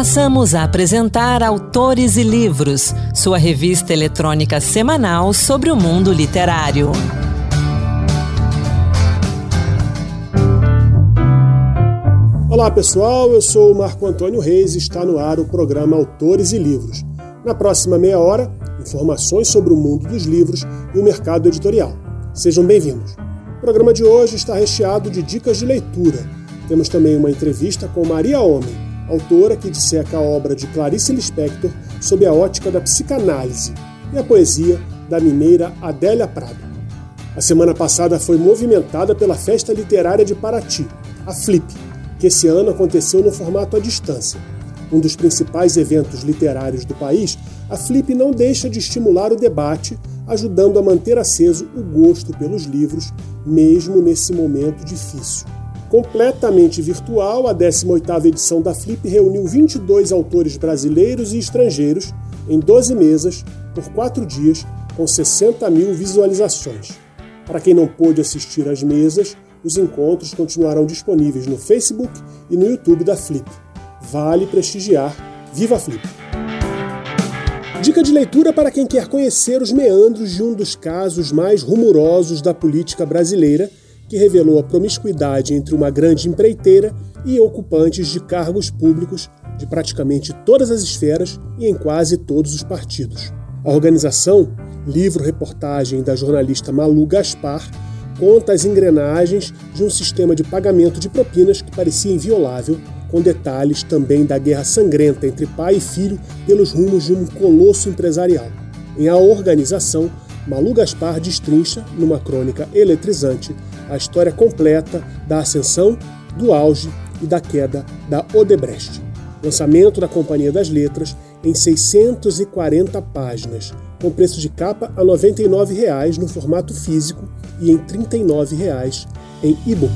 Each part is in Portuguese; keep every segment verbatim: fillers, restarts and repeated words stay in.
Passamos a apresentar Autores e Livros, sua revista eletrônica semanal sobre o mundo literário. Olá pessoal, eu sou o Marco Antônio Reis e está no ar o programa Autores e Livros. Na próxima meia hora, informações sobre o mundo dos livros e o mercado editorial. Sejam bem-vindos. O programa de hoje está recheado de dicas de leitura. Temos também uma entrevista com Maria Homem, autora que disseca a obra de Clarice Lispector sob a ótica da psicanálise, e a poesia da mineira Adélia Prado. A semana passada foi movimentada pela Festa Literária de Paraty, a Flip, que esse ano aconteceu no formato à distância. Um dos principais eventos literários do país, a Flip não deixa de estimular o debate, ajudando a manter aceso o gosto pelos livros, mesmo nesse momento difícil. Completamente virtual, a décima oitava edição da Flip reuniu vinte e dois autores brasileiros e estrangeiros em doze mesas por quatro dias, com sessenta mil visualizações. Para quem não pôde assistir às mesas, os encontros continuarão disponíveis no Facebook e no YouTube da Flip. Vale prestigiar. Viva a Flip! Dica de leitura para quem quer conhecer os meandros de um dos casos mais rumorosos da política brasileira, que revelou a promiscuidade entre uma grande empreiteira e ocupantes de cargos públicos de praticamente todas as esferas e em quase todos os partidos. A organização, livro-reportagem da jornalista Malu Gaspar, conta as engrenagens de um sistema de pagamento de propinas que parecia inviolável, com detalhes também da guerra sangrenta entre pai e filho pelos rumos de um colosso empresarial. Em A Organização, Malu Gaspar destrincha, numa crônica eletrizante, a história completa da ascensão, do auge e da queda da Odebrecht. Lançamento da Companhia das Letras em seiscentas e quarenta páginas, com preço de capa a noventa e nove reais no formato físico e em trinta e nove reais em e-book.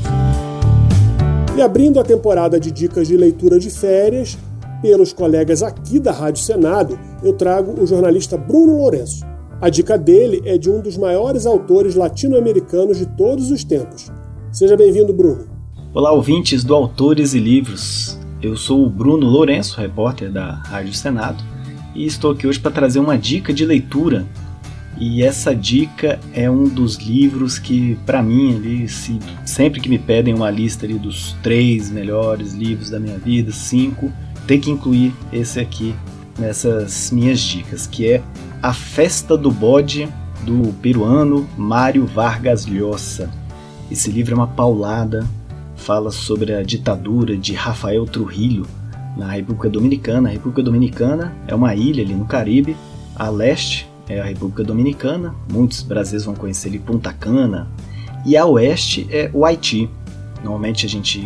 E abrindo a temporada de dicas de leitura de férias, pelos colegas aqui da Rádio Senado, eu trago o jornalista Bruno Lourenço. A dica dele é de um dos maiores autores latino-americanos de todos os tempos. Seja bem-vindo, Bruno. Olá, ouvintes do Autores e Livros. Eu sou o Bruno Lourenço, repórter da Rádio Senado, e estou aqui hoje para trazer uma dica de leitura. E essa dica é um dos livros que, para mim, ali, se, sempre que me pedem uma lista ali dos três melhores livros da minha vida, cinco, tem que incluir esse aqui nessas minhas dicas, que é A Festa do Bode, do peruano Mário Vargas Llosa. Esse livro é uma paulada, fala sobre a ditadura de Rafael Trujillo na República Dominicana. A República Dominicana é uma ilha ali no Caribe, a leste é a República Dominicana, muitos brasileiros vão conhecer ali Punta Cana, e a oeste é o Haiti. Normalmente a gente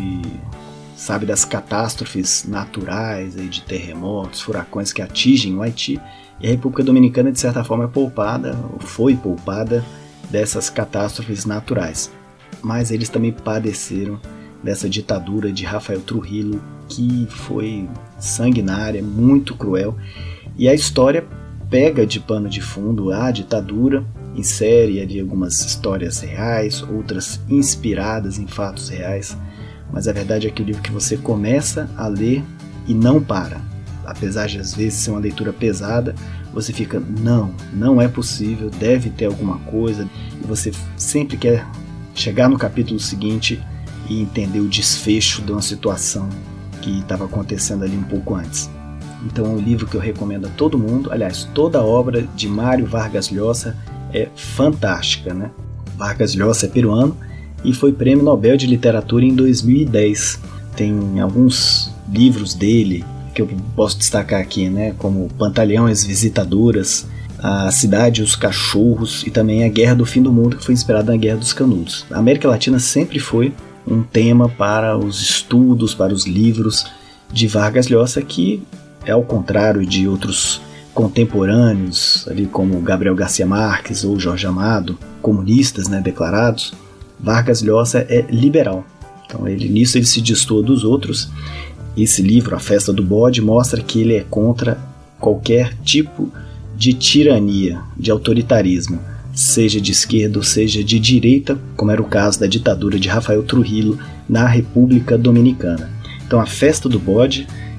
sabe das catástrofes naturais, aí de terremotos, furacões que atingem o Haiti, e a República Dominicana de certa forma é poupada, ou foi poupada dessas catástrofes naturais. Mas eles também padeceram dessa ditadura de Rafael Trujillo, que foi sanguinária, muito cruel, e a história pega de pano de fundo a ditadura, insere ali algumas histórias reais, outras inspiradas em fatos reais, mas a verdade é que o livro que você começa a ler e não para. Apesar de às vezes ser uma leitura pesada, você fica, não, não é possível, deve ter alguma coisa, e você sempre quer chegar no capítulo seguinte e entender o desfecho de uma situação que estava acontecendo ali um pouco antes. Então é um livro que eu recomendo a todo mundo. Aliás, toda a obra de Mário Vargas Llosa é fantástica, né? Vargas Llosa é peruano e foi Prêmio Nobel de Literatura em dois mil e dez. Tem alguns livros dele que eu posso destacar aqui, né? Como Pantaleão e as Visitadoras, A Cidade e os Cachorros e também A Guerra do Fim do Mundo, que foi inspirada na Guerra dos Canudos. A América Latina sempre foi um tema para os estudos, para os livros de Vargas Llosa, que é ao contrário de outros contemporâneos, ali como Gabriel Garcia Marques ou Jorge Amado, comunistas, né, declarados. Vargas Llosa é liberal. Então ele, nisso ele se destoa dos outros. Esse livro, A Festa do Bode, mostra que ele é contra qualquer tipo de tirania, de autoritarismo, seja de esquerda ou seja de direita, como era o caso da ditadura de Rafael Trujillo na República Dominicana. Então A Festa do Bode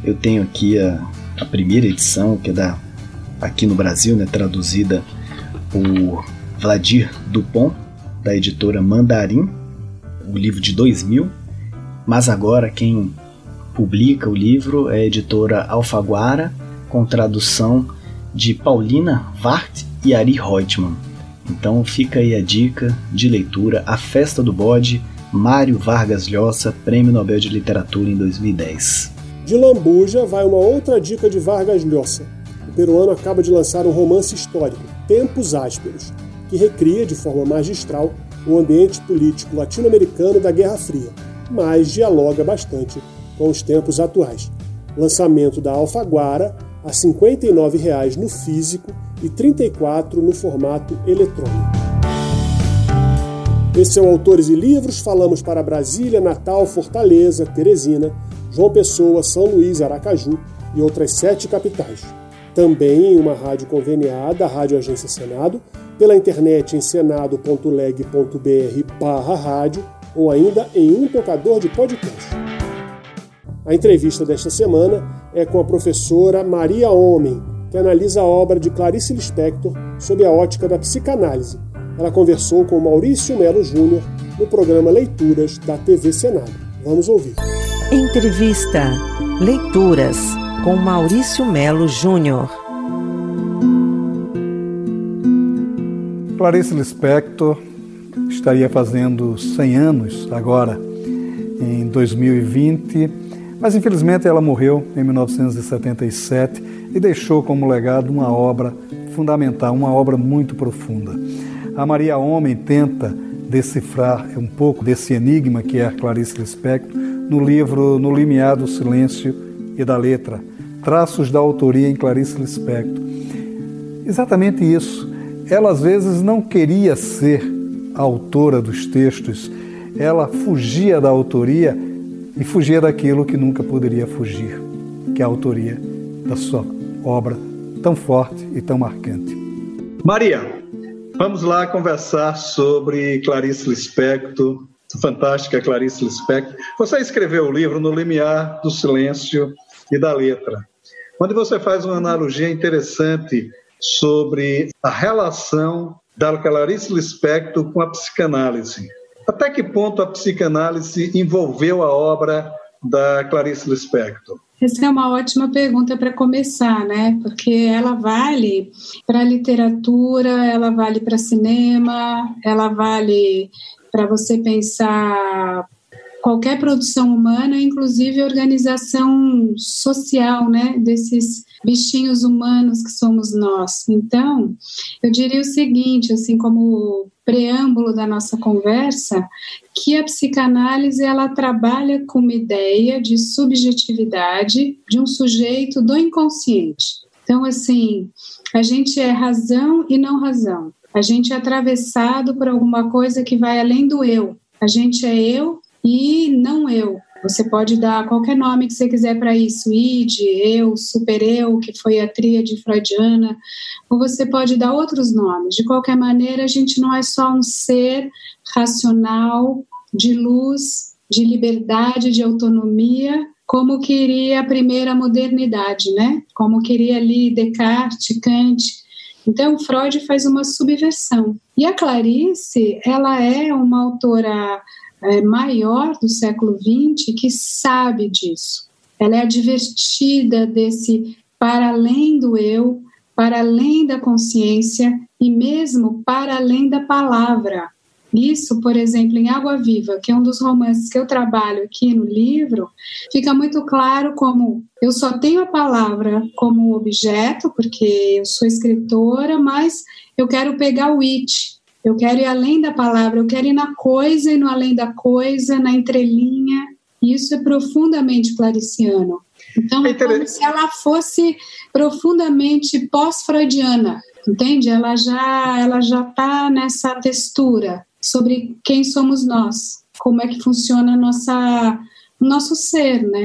Eu tenho aqui a, a primeira edição, que é da, aqui no Brasil, né, traduzida por Vladir Dupont, da editora Mandarim, o livro de dois mil, mas agora quem publica o livro é a editora Alfaguara, com tradução de Paulina Vart e Ari Reutemann. Então fica aí a dica de leitura, A Festa do Bode, Mário Vargas Llosa, Prêmio Nobel de Literatura em dois mil e dez. De Lambuja vai uma outra dica de Vargas Llosa. O peruano acaba de lançar um romance histórico, Tempos Ásperos, que recria de forma magistral o ambiente político latino-americano da Guerra Fria, mas dialoga bastante com os tempos atuais. Lançamento da Alfaguara a cinquenta e nove reais no físico e trinta e quatro reais no formato eletrônico. Esse é o Autores e Livros. Falamos para Brasília, Natal, Fortaleza, Teresina, João Pessoa, São Luís, Aracaju e outras sete capitais. Também em uma rádio conveniada, a Rádio Agência Senado, pela internet em senado ponto leg ponto br barra rádio ou ainda em um tocador de podcast. A entrevista desta semana é com a professora Maria Homem, que analisa a obra de Clarice Lispector sob a ótica da psicanálise. Ela conversou com Maurício Melo Júnior no programa Leituras da T V Senado. Vamos ouvir. Entrevista Leituras com Maurício Melo Júnior. Clarice Lispector estaria fazendo cem anos agora, em dois mil e vinte, mas infelizmente ela morreu em mil novecentos e setenta e sete e deixou como legado uma obra fundamental, uma obra muito profunda. A Maria Homem tenta decifrar um pouco desse enigma que é a Clarice Lispector no livro No Limiar do Silêncio e da Letra, Traços da Autoria em Clarice Lispector. Exatamente isso. Ela às vezes não queria ser a autora dos textos, ela fugia da autoria e fugia daquilo que nunca poderia fugir, que é a autoria da sua obra tão forte e tão marcante. Maria, vamos lá conversar sobre Clarice Lispector, fantástica Clarice Lispector. Você escreveu o livro No Limiar do Silêncio e da Letra, onde você faz uma analogia interessante sobre a relação da Clarice Lispector com a psicanálise. Até que ponto a psicanálise envolveu a obra da Clarice Lispector? Essa é uma ótima pergunta para começar, né? Porque ela vale para a literatura, ela vale para cinema, ela vale para você pensar qualquer produção humana, inclusive organização social, né? Desses bichinhos humanos que somos nós. Então, eu diria o seguinte, assim como preâmbulo da nossa conversa, que a psicanálise ela trabalha com uma ideia de subjetividade de um sujeito do inconsciente. Então, assim, a gente é razão e não razão. A gente é atravessado por alguma coisa que vai além do eu. A gente é eu e não eu. Você pode dar qualquer nome que você quiser para isso, id, eu, super-eu, que foi a tríade freudiana, ou você pode dar outros nomes. De qualquer maneira, a gente não é só um ser racional, de luz, de liberdade, de autonomia, como queria a primeira modernidade, né? Como queria ali Descartes, Kant. Então, Freud faz uma subversão. E a Clarice, ela é uma autora É, maior do século vinte que sabe disso. Ela é advertida desse para além do eu, para além da consciência e mesmo para além da palavra. Isso, por exemplo, em Água Viva, que é um dos romances que eu trabalho aqui no livro, fica muito claro como eu só tenho a palavra como objeto, porque eu sou escritora, mas eu quero pegar o it. Eu quero ir além da palavra, eu quero ir na coisa e no além da coisa, na entrelinha. E isso é profundamente clariciano. Então, é como se ela fosse profundamente pós-freudiana, entende? Ela já ela já está nessa textura sobre quem somos nós, como é que funciona a nossa, o nosso ser, né?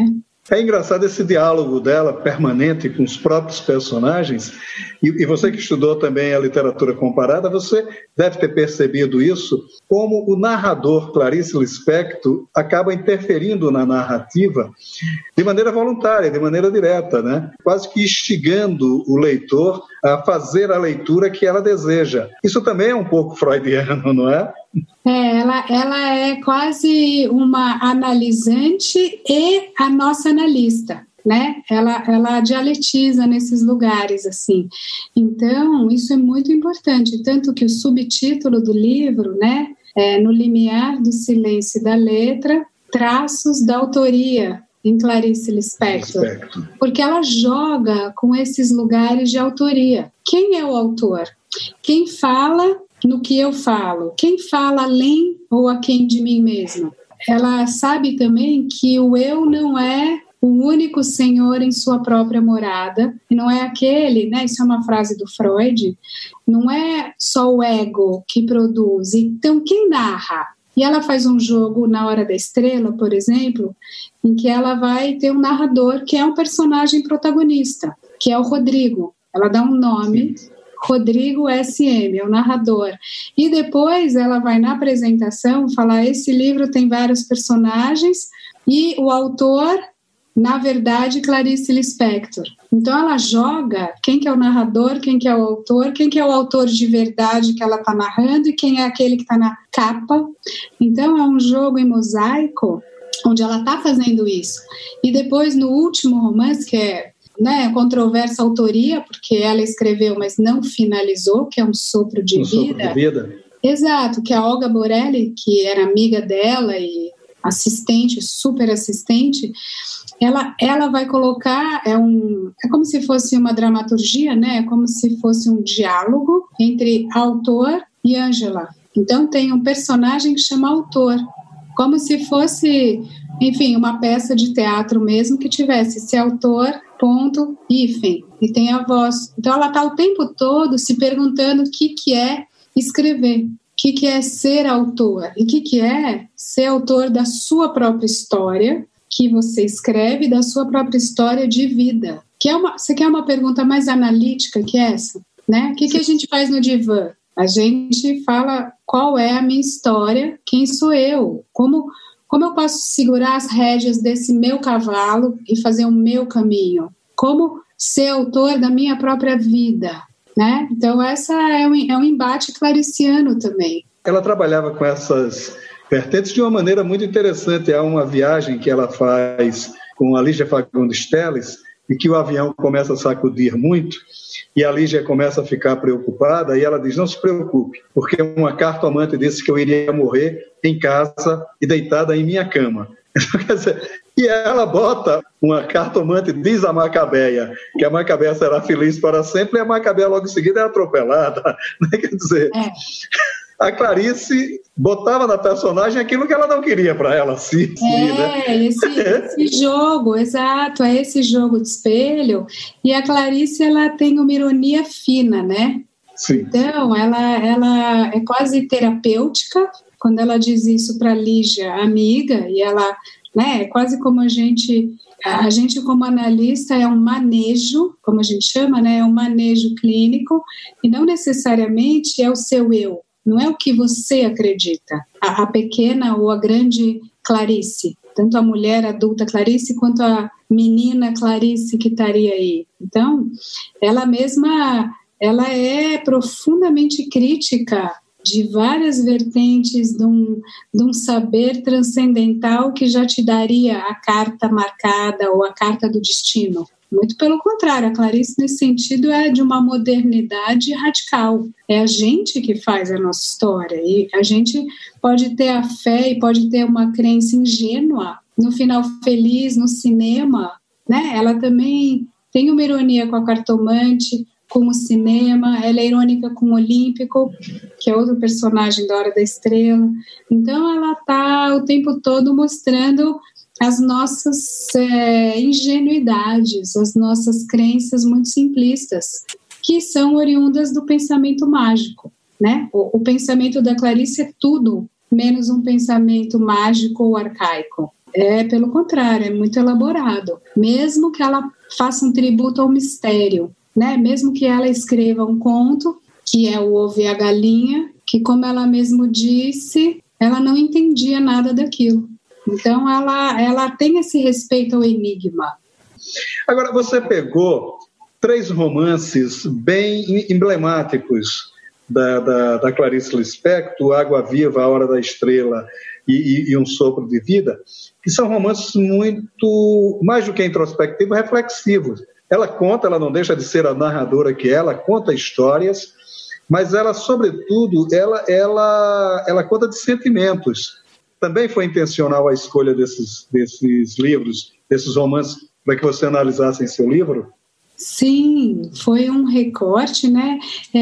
É engraçado esse diálogo dela permanente com os próprios personagens, e, e você que estudou também a literatura comparada, você deve ter percebido isso, como o narrador Clarice Lispector acaba interferindo na narrativa de maneira voluntária, de maneira direta, né? Quase que instigando o leitor a fazer a leitura que ela deseja. Isso também é um pouco freudiano, não é? É, ela, ela é quase uma analisante e a nossa analista, né? Ela, ela dialetiza nesses lugares, assim. Então, isso é muito importante, tanto que o subtítulo do livro, né, é No Limiar do Silêncio e da Letra, traços da autoria em Clarice Lispector, Lispector, porque ela joga com esses lugares de autoria. Quem é o autor? Quem fala no que eu falo? Quem fala além ou aquém de mim mesma? Ela sabe também que o eu não é o único senhor em sua própria morada, e não é aquele, né, isso é uma frase do Freud, não é só o ego que produz. Então, quem narra? E ela faz um jogo na Hora da Estrela, por exemplo, em que ela vai ter um narrador que é um personagem protagonista, que é o Rodrigo. Ela dá um nome, Rodrigo S M, é o narrador. E depois ela vai na apresentação falar: esse livro tem vários personagens e o autor, na verdade, Clarice Lispector. Então ela joga quem que é o narrador, quem que é o autor, quem que é o autor de verdade que ela está narrando e quem é aquele que está na capa. Então é um jogo em mosaico onde ela está fazendo isso. E depois, no último romance, que é, né, controversa autoria, porque ela escreveu, mas não finalizou, que é Um Sopro de um Vida. Sopro de Vida. Exato, que a Olga Borelli, que era amiga dela e assistente, super assistente, ela, ela vai colocar, é, um, é como se fosse uma dramaturgia, né? É como se fosse um diálogo entre autor e Ângela. Então tem um personagem que chama autor, como se fosse, enfim, uma peça de teatro mesmo que tivesse esse autor, ponto, hífen, e tem a voz. Então ela está o tempo todo se perguntando o que, que é escrever, o que, que é ser autor, e o que, que é ser autor da sua própria história, que você escreve, da sua própria história de vida. Que é uma, você quer uma pergunta mais analítica que essa? Né? O que, que a gente faz no divã? A gente fala qual é a minha história, quem sou eu, como, como eu posso segurar as rédeas desse meu cavalo e fazer o meu caminho, como ser autor da minha própria vida, né? Então essa é um, é um embate clariciano também. Ela trabalhava com essas vertentes de uma maneira muito interessante. Há uma viagem que ela faz com a Lígia Fagundes Telles e que o avião começa a sacudir muito, e a Lígia começa a ficar preocupada, e ela diz: não se preocupe, porque uma cartomante disse que eu iria morrer em casa e deitada em minha cama. Quer dizer, e ela bota uma cartomante, diz a Macabeia, que a Macabeia será feliz para sempre, e a Macabeia logo em seguida é atropelada. Quer dizer, é. A Clarice botava na personagem aquilo que ela não queria para ela. Sim, sim, é, né? esse, esse jogo, exato, é esse jogo de espelho. E a Clarice, ela tem uma ironia fina, né? Sim. Então, ela, ela é quase terapêutica quando ela diz isso para Lígia, amiga, e ela, né, é quase como a gente... A gente, como analista, é um manejo, como a gente chama, né? É um manejo clínico, e não necessariamente é o seu eu. Não é o que você acredita. A, a pequena ou a grande Clarice, tanto a mulher adulta Clarice quanto a menina Clarice que estaria aí. Então, ela mesma, ela é profundamente crítica de várias vertentes de um, de um saber transcendental que já te daria a carta marcada ou a carta do destino. Muito pelo contrário, a Clarice, nesse sentido, é de uma modernidade radical. É a gente que faz a nossa história. E a gente pode ter a fé e pode ter uma crença ingênua no final feliz, no cinema, né? Ela também tem uma ironia com a cartomante, com o cinema. Ela é irônica com o Olímpico, que é outro personagem da Hora da Estrela. Então, ela está o tempo todo mostrando as nossas é, ingenuidades, as nossas crenças muito simplistas, que são oriundas do pensamento mágico, né? O, o pensamento da Clarice é tudo menos um pensamento mágico ou arcaico. É, pelo contrário, é muito elaborado. Mesmo que ela faça um tributo ao mistério, né? Mesmo que ela escreva um conto, que é o Ovo e a Galinha, que, como ela mesmo disse, ela não entendia nada daquilo. Então, ela, ela tem esse respeito ao enigma. Agora, você pegou três romances bem emblemáticos da, da, da Clarice Lispector, Água Viva, A Hora da Estrela e, e, e Um Sopro de Vida, que são romances muito, mais do que introspectivos, reflexivos. Ela conta, ela não deixa de ser a narradora que ela conta histórias, mas ela, sobretudo, ela, ela, ela conta de sentimentos. Também foi intencional a escolha desses, desses livros, desses romances, para que você analisasse em seu livro? Sim, foi um recorte, né?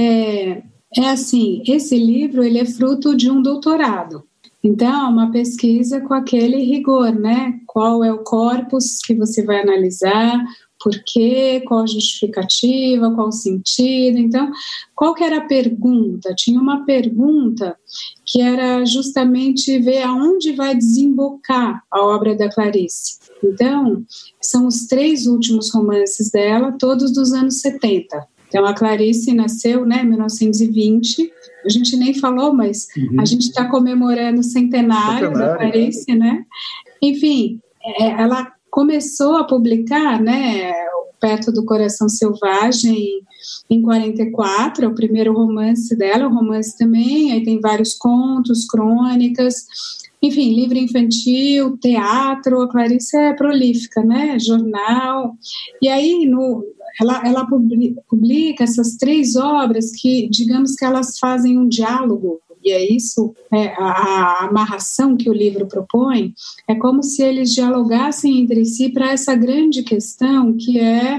É, é assim, esse livro ele é fruto de um doutorado. Então, é uma pesquisa com aquele rigor, né? Qual é o corpus que você vai analisar, por quê, qual a justificativa, qual o sentido. Então, qual que era a pergunta? Tinha uma pergunta que era justamente ver aonde vai desembocar a obra da Clarice. Então, são os três últimos romances dela, todos dos anos setenta. Então, a Clarice nasceu, né, em mil novecentos e vinte. A gente nem falou, mas uhum. a gente está comemorando o centenário, centenário da Clarice, né? Enfim, é, ela começou a publicar, né, Perto do Coração Selvagem, em quarenta e quatro, é o primeiro romance dela, o romance também, aí tem vários contos, crônicas, enfim, livro infantil, teatro. A Clarice é prolífica, né, jornal, e aí no, ela, ela publica essas três obras que, digamos que elas fazem um diálogo. E é isso, é, a, a amarração que o livro propõe, é como se eles dialogassem entre si para essa grande questão que é,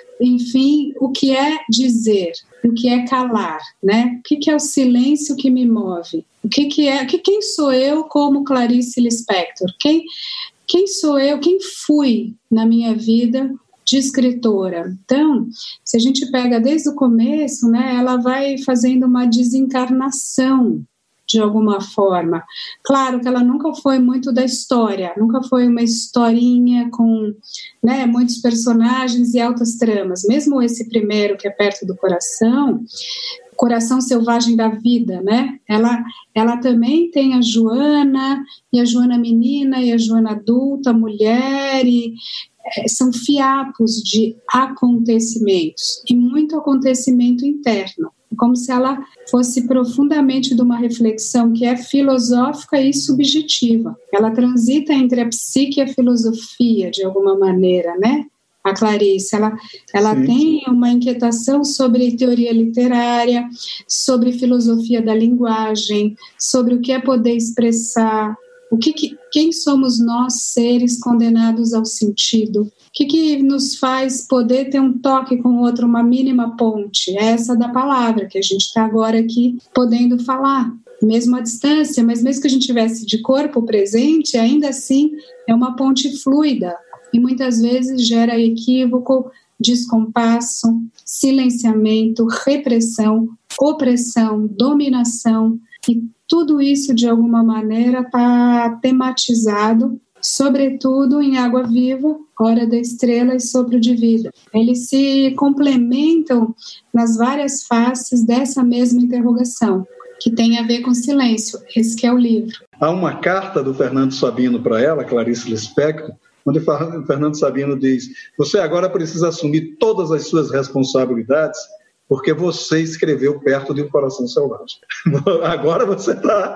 enfim, o que é dizer, o que é calar, né? O que, que é o silêncio que me move? O que, que é, que, quem sou eu como Clarice Lispector? Quem, quem sou eu, quem fui na minha vida de escritora? Então, se a gente pega desde o começo, né, ela vai fazendo uma desencarnação de alguma forma. Claro que ela nunca foi muito da história, nunca foi uma historinha com, né, muitos personagens e altas tramas. Mesmo esse primeiro, que é Perto do Coração, Coração Selvagem da Vida, né? Ela, ela também tem a Joana, e a Joana menina, e a Joana adulta, mulher, e é, são fiapos de acontecimentos, e muito acontecimento interno. Como se ela fosse profundamente de uma reflexão que é filosófica e subjetiva. Ela transita entre a psique e a filosofia, de alguma maneira, né? A Clarice, ela, ela tem uma inquietação sobre teoria literária, sobre filosofia da linguagem, sobre o que é poder expressar, o que, que, quem somos nós, seres condenados ao sentido, o que, que nos faz poder ter um toque com o outro, uma mínima ponte, é essa da palavra, que a gente está agora aqui podendo falar, mesmo à distância, mas mesmo que a gente tivesse de corpo presente, ainda assim é uma ponte fluida, e muitas vezes gera equívoco, descompasso, silenciamento, repressão, opressão, dominação, e tudo isso de alguma maneira está tematizado, sobretudo em Água Viva, Hora da Estrela e Sopro de Vida. Eles se complementam nas várias faces dessa mesma interrogação, que tem a ver com silêncio. Esse que é o livro. Há uma carta do Fernando Sabino para ela, Clarice Lispector, onde o Fernando Sabino diz: você agora precisa assumir todas as suas responsabilidades, porque você escreveu Perto de um Coração Selvagem. Agora você está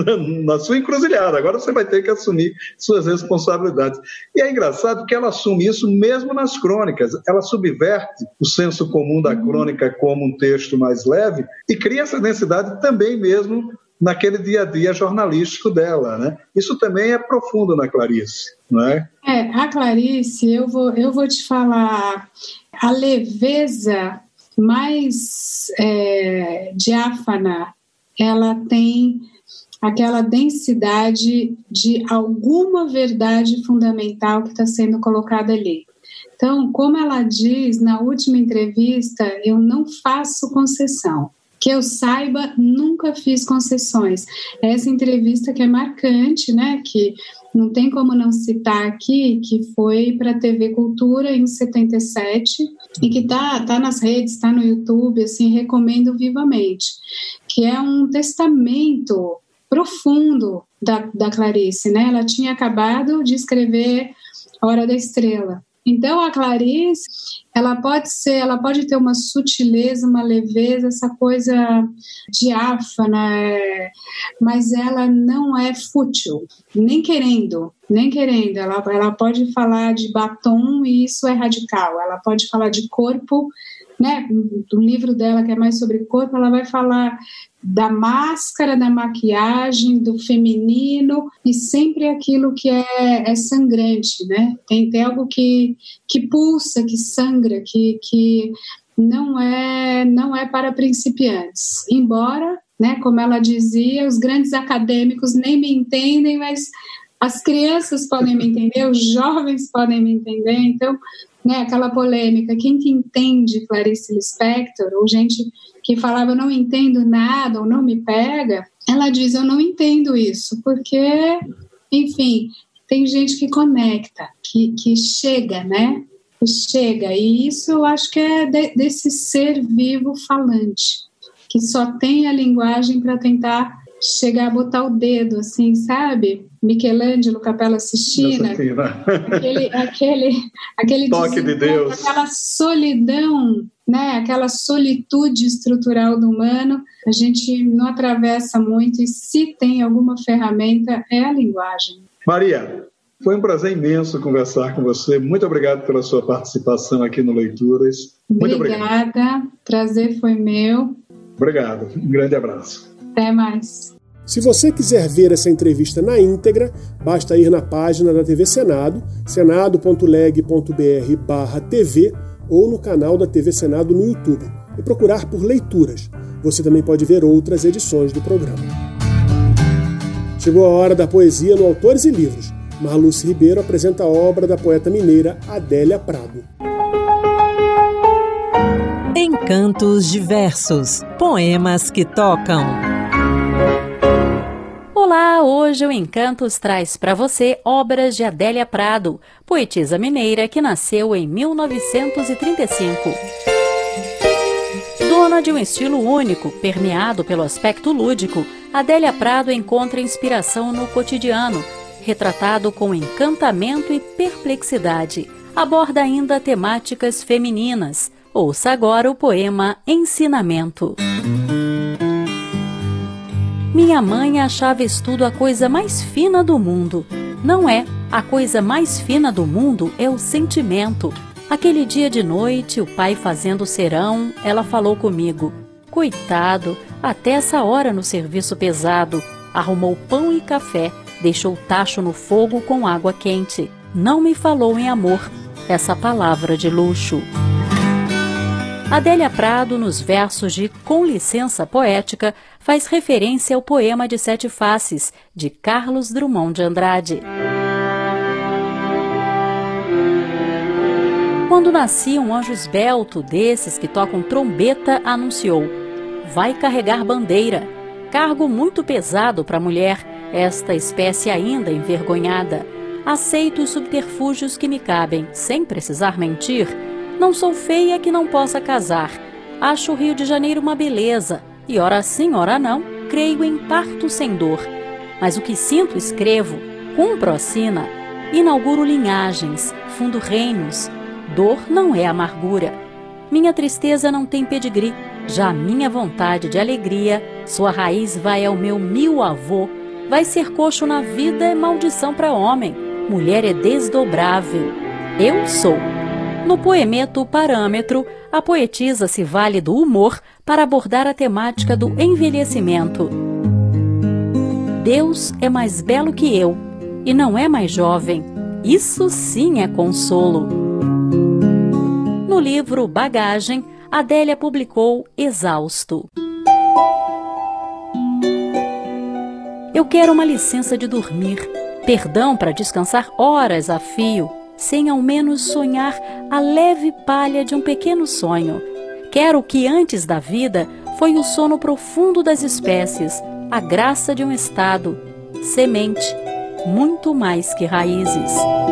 na sua encruzilhada, agora você vai ter que assumir suas responsabilidades. E é engraçado que ela assume isso mesmo nas crônicas. Ela subverte o senso comum da crônica como um texto mais leve e cria essa densidade também mesmo naquele dia a dia jornalístico dela, né? Isso também é profundo na Clarice, não é? É, a Clarice, eu vou, eu vou te falar, a leveza mais é, diáfana, ela tem aquela densidade de alguma verdade fundamental que está sendo colocada ali. Então, como ela diz na última entrevista, eu não faço concessão. Que eu saiba, nunca fiz concessões. Essa entrevista que é marcante, né? Que não tem como não citar aqui que foi para a T V Cultura em setenta e sete e que está tá nas redes, está no YouTube, assim, recomendo vivamente, que é um testamento profundo da, da Clarice, né? Ela tinha acabado de escrever Hora da Estrela. Então a Clarice, ela pode ser, ela pode ter uma sutileza, uma leveza, essa coisa diáfana, mas ela não é fútil, nem querendo, nem querendo. Ela, ela pode falar de batom e isso é radical. Ela pode falar de corpo, né? Do livro dela que é mais sobre corpo, ela vai falar da máscara, da maquiagem, do feminino e sempre aquilo que é, é sangrante, né? Tem, tem algo que, que pulsa, que sangra, que, que não é, não é para principiantes. Embora, né, como ela dizia, os grandes acadêmicos nem me entendem, mas as crianças podem me entender, os jovens podem me entender. Então, né, aquela polêmica, quem que entende Clarice Lispector, ou gente que falava eu não entendo nada, ou não me pega, ela diz eu não entendo isso, porque, enfim, tem gente que conecta, que, que chega, né, que chega, e isso eu acho que é de, desse ser vivo falante, que só tem a linguagem para tentar chegar a botar o dedo, assim, sabe? Michelangelo, Capela Sistina, aquele, aquele, aquele toque de Deus, aquela solidão, né? Aquela solitude estrutural do humano, a gente não atravessa muito, e se tem alguma ferramenta, é a linguagem. Maria, foi um prazer imenso conversar com você. Muito obrigado pela sua participação aqui no Leituras. Muito Obrigada, obrigado. Prazer foi meu. Obrigado, um grande abraço. Até mais. Se você quiser ver essa entrevista na íntegra, basta ir na página da T V Senado, senado ponto leg ponto br barra TV, ou no canal da T V Senado no YouTube, e procurar por Leituras. Você também pode ver outras edições do programa. Chegou a hora da poesia no Autores e Livros. Marluce Ribeiro apresenta a obra da poeta mineira Adélia Prado. Encantos diversos, poemas que tocam. Olá, hoje o Encantos traz para você obras de Adélia Prado, poetisa mineira que nasceu em mil novecentos e trinta e cinco. Dona de um estilo único, permeado pelo aspecto lúdico, Adélia Prado encontra inspiração no cotidiano, retratado com encantamento e perplexidade. Aborda ainda temáticas femininas. Ouça agora o poema Ensinamento. Minha mãe achava estudo a coisa mais fina do mundo. Não é. A coisa mais fina do mundo é o sentimento. Aquele dia de noite, o pai fazendo serão, ela falou comigo. Coitado, até essa hora no serviço pesado. Arrumou pão e café, deixou tacho no fogo com água quente. Não me falou em amor, essa palavra de luxo. Adélia Prado, nos versos de Com Licença Poética, faz referência ao poema de Sete Faces, de Carlos Drummond de Andrade. Quando nascia um anjo esbelto desses que tocam trombeta, anunciou: vai carregar bandeira, cargo muito pesado para a mulher, esta espécie ainda envergonhada. Aceito os subterfúgios que me cabem, sem precisar mentir. Não sou feia que não possa casar. Acho o Rio de Janeiro uma beleza, e ora sim, ora não, creio em parto sem dor. Mas o que sinto escrevo, cumpro a sina, inauguro linhagens, fundo reinos. Dor não é amargura. Minha tristeza não tem pedigree, já a minha vontade de alegria, sua raiz vai ao meu mil avô. Vai ser coxo na vida é maldição para homem, mulher é desdobrável. Eu sou. No poemeto Parâmetro, a poetisa se vale do humor para abordar a temática do envelhecimento. Deus é mais belo que eu e não é mais jovem. Isso sim é consolo. No livro Bagagem, Adélia publicou Exausto. Eu quero uma licença de dormir, perdão para descansar horas a fio, sem ao menos sonhar a leve palha de um pequeno sonho. Quero o que antes da vida foi o sono profundo das espécies, a graça de um estado, semente, muito mais que raízes.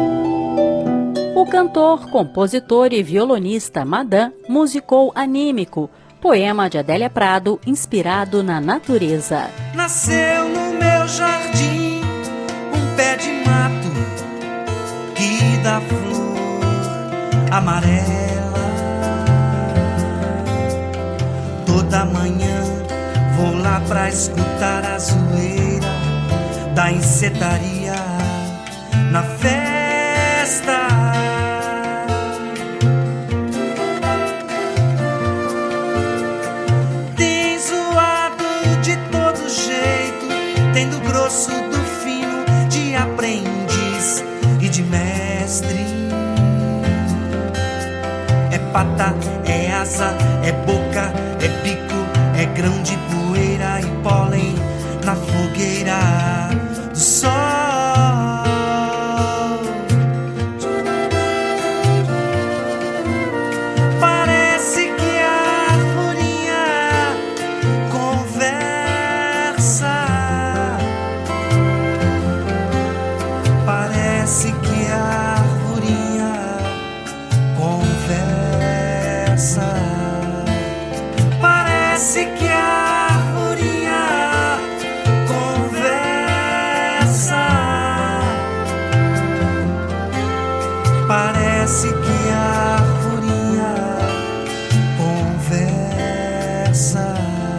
O cantor, compositor e violonista Madame musicou Anímico, poema de Adélia Prado inspirado na natureza. Nasceu no meu jardim um pé de mato que dá flor amarela. Toda manhã vou lá pra escutar a zoeira da encetaria na festa. Tem zoado de todo jeito, tem do grosso, do fino, de aprendiz e de mestre. É pata, é asa, é boca, é pico, é grão de poeira e pólen na fogueira do sol. Parece que a arvorinha conversa. Parece que a arvorinha conversa. Parece que a arvorinha conversa. Parece que a arvorinha conversa.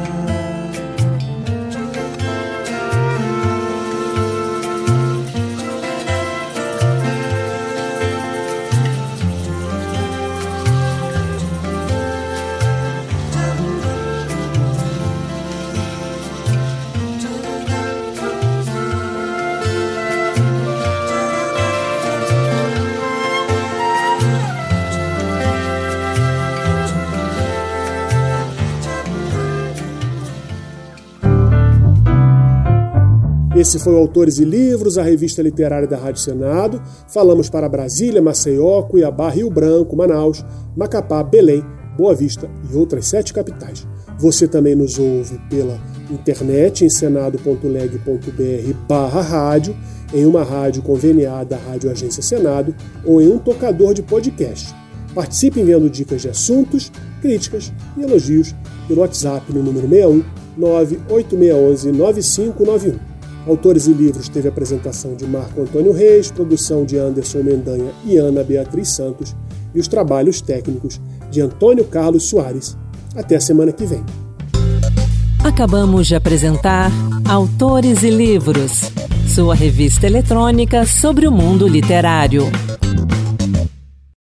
Esse foi o Autores e Livros, a revista literária da Rádio Senado. Falamos para Brasília, Maceió, Cuiabá, Rio Branco, Manaus, Macapá, Belém, Boa Vista e outras sete capitais. Você também nos ouve pela internet em senado ponto leg ponto br barra rádio, em uma rádio conveniada à Rádio Agência Senado ou em um tocador de podcast. Participe enviando dicas de assuntos, críticas e elogios pelo WhatsApp no número seis um nove oito seis um nove cinco nove um. Autores e Livros teve apresentação de Marco Antônio Reis, produção de Anderson Mendanha e Ana Beatriz Santos e os trabalhos técnicos de Antônio Carlos Soares. Até a semana que vem. Acabamos de apresentar Autores e Livros, sua revista eletrônica sobre o mundo literário.